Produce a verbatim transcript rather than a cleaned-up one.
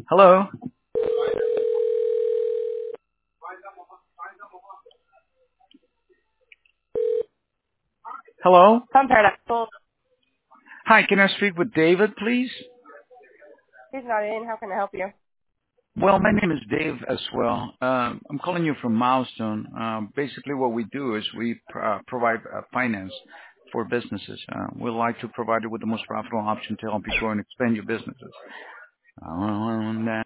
Hello? Hello? Some paradox. Well, Hi, can I speak with David, please? he's not in. How can I help you? Well, my name is Dave as well. Um, I'm calling you from Milestone. Um, basically, what we do is we uh, provide uh, finance for businesses. Uh, we like to provide you with the most profitable option to help you grow and expand your businesses. Uh,